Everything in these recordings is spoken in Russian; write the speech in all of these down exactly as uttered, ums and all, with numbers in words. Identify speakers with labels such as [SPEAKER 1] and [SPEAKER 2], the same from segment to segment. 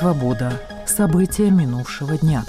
[SPEAKER 1] Свобода. События минувшего дня.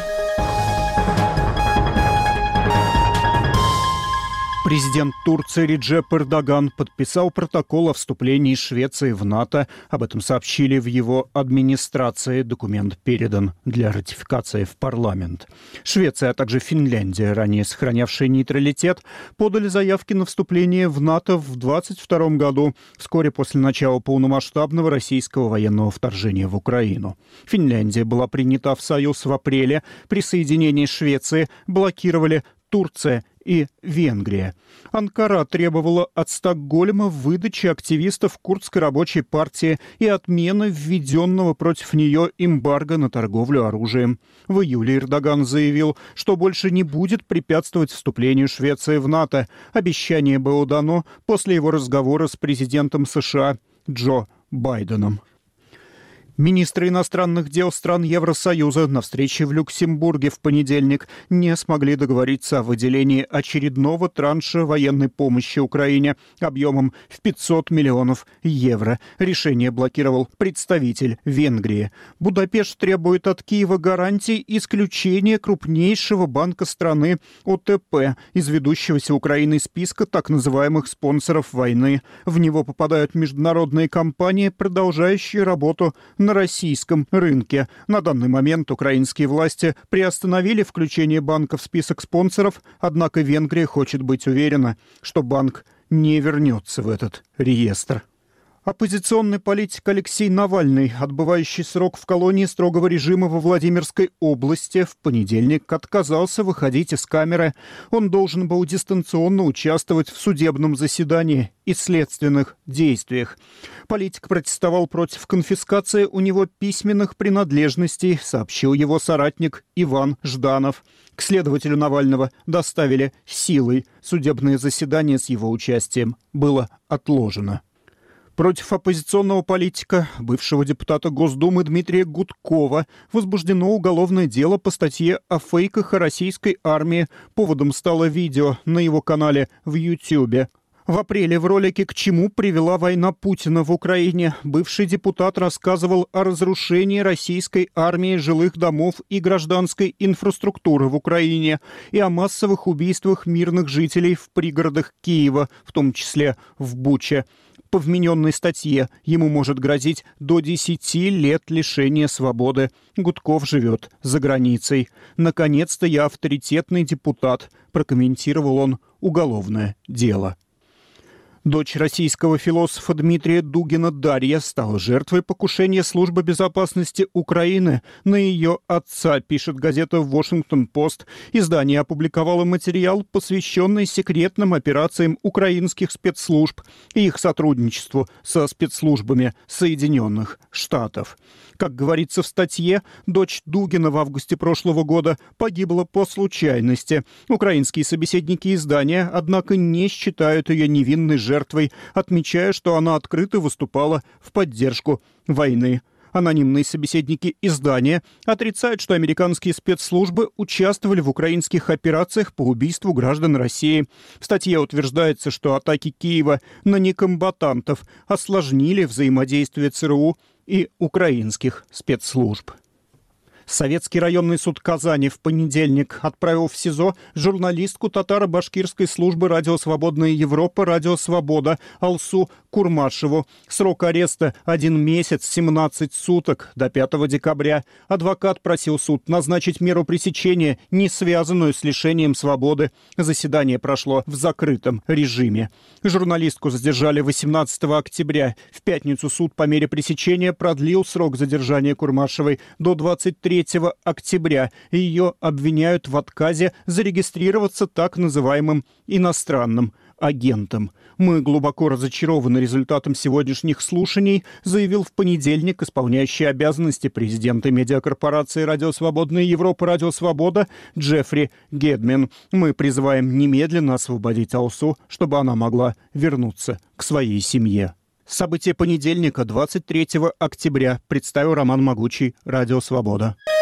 [SPEAKER 2] Президент Турции Реджеп Эрдоган подписал протокол о вступлении Швеции в НАТО. Об этом сообщили в его администрации. Документ передан для ратификации в парламент. Швеция, а также Финляндия, ранее сохранявшие нейтралитет, подали заявки на вступление в НАТО в двадцать втором году, вскоре после начала полномасштабного российского военного вторжения в Украину. Финляндия была принята в Союз в апреле. Присоединение Швеции блокировали Турция и Венгрия. Анкара требовала от Стокгольма выдачи активистов Курдской рабочей партии и отмены введенного против нее эмбарго на торговлю оружием. В июле Эрдоган заявил, что больше не будет препятствовать вступлению Швеции в НАТО. Обещание было дано после его разговора с президентом США Джо Байденом. Министры иностранных дел стран Евросоюза на встрече в Люксембурге в понедельник не смогли договориться о выделении очередного транша военной помощи Украине объемом в пятьсот миллионов евро. Решение блокировал представитель Венгрии. Будапешт требует от Киева гарантий исключения крупнейшего банка страны О Т П из ведущегося Украиной списка так называемых спонсоров войны. В него попадают международные компании, продолжающие работу на на российском рынке. На данный момент украинские власти приостановили включение банка в список спонсоров, однако Венгрия хочет быть уверена, что банк не вернется в этот реестр. Оппозиционный политик Алексей Навальный, отбывающий срок в колонии строгого режима во Владимирской области, в понедельник отказался выходить из камеры. Он должен был дистанционно участвовать в судебном заседании и следственных действиях. Политик протестовал против конфискации у него письменных принадлежностей, сообщил его соратник Иван Жданов. К следователю Навального доставили силой. Судебное заседание с его участием было отложено. Против оппозиционного политика, бывшего депутата Госдумы Дмитрия Гудкова, возбуждено уголовное дело по статье о фейках о российской армии. Поводом стало видео на его канале в Ютьюбе. В апреле в ролике «К чему привела война Путина в Украине» бывший депутат рассказывал о разрушении российской армии жилых домов и гражданской инфраструктуры в Украине и о массовых убийствах мирных жителей в пригородах Киева, в том числе в Буче. По вмененной статье ему может грозить до десяти лет лишения свободы. Гудков живет за границей. «Наконец-то я авторитетный депутат», прокомментировал он уголовное дело. Дочь российского философа Дмитрия Дугина Дарья стала жертвой покушения Службы безопасности Украины на ее отца, пишет газета «Вашингтон-Пост». Издание опубликовало материал, посвященный секретным операциям украинских спецслужб и их сотрудничеству со спецслужбами Соединенных Штатов. Как говорится в статье, дочь Дугина в августе прошлого года погибла по случайности. Украинские собеседники издания, однако, не считают ее невинной жертвой, отмечая, что она открыто выступала в поддержку войны. Анонимные собеседники издания отрицают, что американские спецслужбы участвовали в украинских операциях по убийству граждан России. В статье утверждается, что атаки Киева на некомбатантов осложнили взаимодействие Ц Р У и украинских спецслужб. Советский районный суд Казани в понедельник отправил в СИЗО журналистку татаро-башкирской службы «Радио Свободная Европа» «Радио Свобода» Алсу Курмашеву. Срок ареста один месяц, семнадцать суток, до пятого декабря. Адвокат просил суд назначить меру пресечения, не связанную с лишением свободы. Заседание прошло в закрытом режиме. Журналистку задержали восемнадцатого октября. В пятницу суд по мере пресечения продлил срок задержания Курмашевой до двадцать третьего октября. Ее обвиняют в отказе зарегистрироваться так называемым иностранным агентом. «Мы глубоко разочарованы результатом сегодняшних слушаний», заявил в понедельник исполняющий обязанности президента медиакорпорации «Радио Свободная Европа» «Радио Свобода» Джеффри Гедмин. «Мы призываем немедленно освободить Алсу, чтобы она могла вернуться к своей семье». События понедельника, двадцать третьего октября, представил Роман Могучий, «Радио Свобода».